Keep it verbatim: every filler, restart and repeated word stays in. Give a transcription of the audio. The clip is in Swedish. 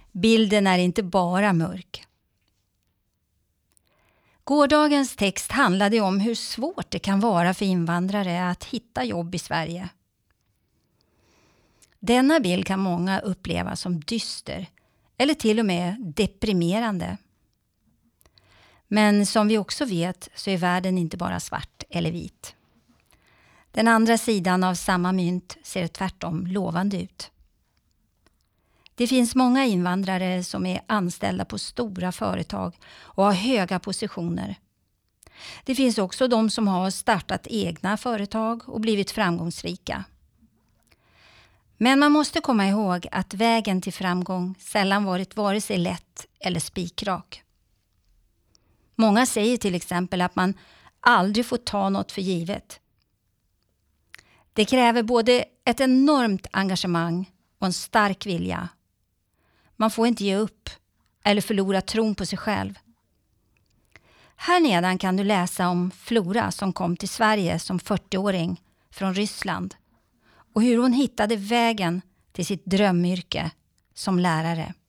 Bilden är inte bara mörk. Gårdagens text handlade om hur svårt det kan vara för invandrare att hitta jobb i Sverige. Denna bild kan många uppleva som dyster eller till och med deprimerande. Men som vi också vet så är världen inte bara svart eller vit. Den andra sidan av samma mynt ser tvärtom lovande ut. Det finns många invandrare som är anställda på stora företag och har höga positioner. Det finns också de som har startat egna företag och blivit framgångsrika. Men man måste komma ihåg att vägen till framgång sällan varit vare sig lätt eller spikrak. Många säger till exempel att man aldrig får ta något för givet. Det kräver både ett enormt engagemang och en stark vilja. Man får inte ge upp eller förlora tron på sig själv. Här nedan kan du läsa om Flora som kom till Sverige som fyrtioåring från Ryssland och hur hon hittade vägen till sitt drömyrke som lärare.